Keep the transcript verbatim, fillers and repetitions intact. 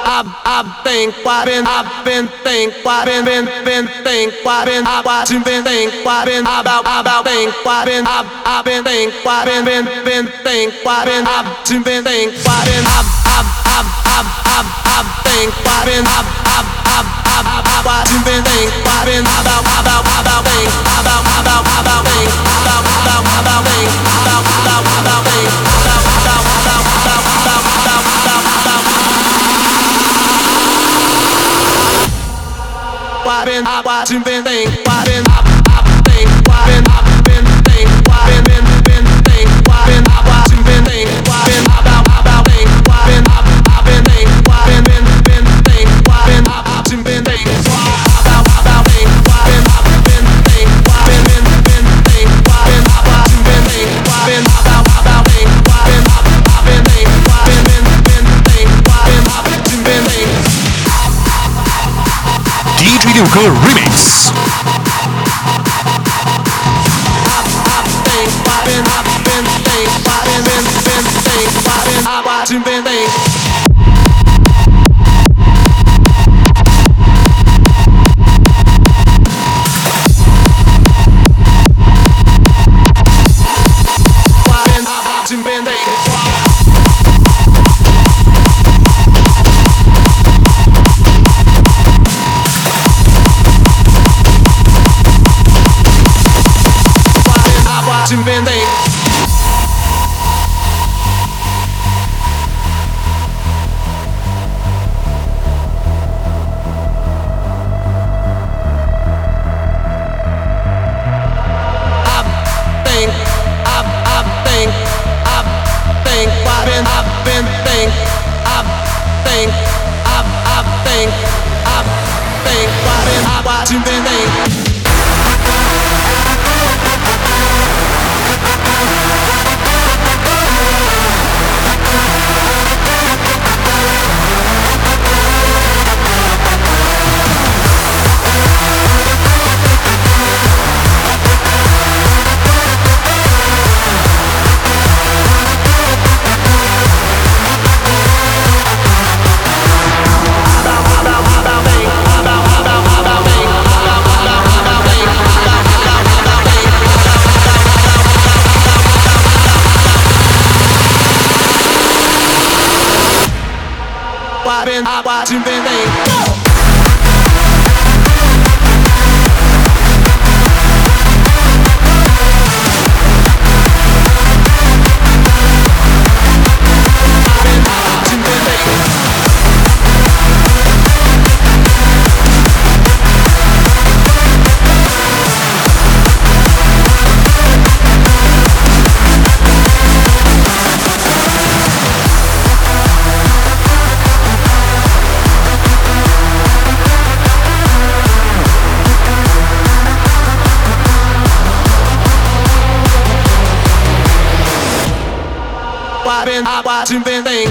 I've, I've think, what been, I've been think, what been, been, been think, what been, I've, what been think, what been, about, about think, what been, I've, I've been think, what been, been, been think, what been, I've been think, what been, I've, I've, I've, I've, I've, I've think, what been, I've, I've, I've, I've, I've, what been think, what been, about, about, about think, about, about, about think, about, about, about think, about, about, about think, about, about, about, about, about, about, about, about. What been, what been think, what been, I've, I've think, what been, I've been think, what been, been, been think, what been, what been think, what been, about, about think, what been, I've, I've been think, what been, been, been think, what been, I've been think, about, about think, what been, I've been think, what been, been, been think, what been, I've been think, what been, about, about think, what been, I've, I've been think, what been, been, been think, what been, I've been think. ди джей Димко Remix. What been, what been think.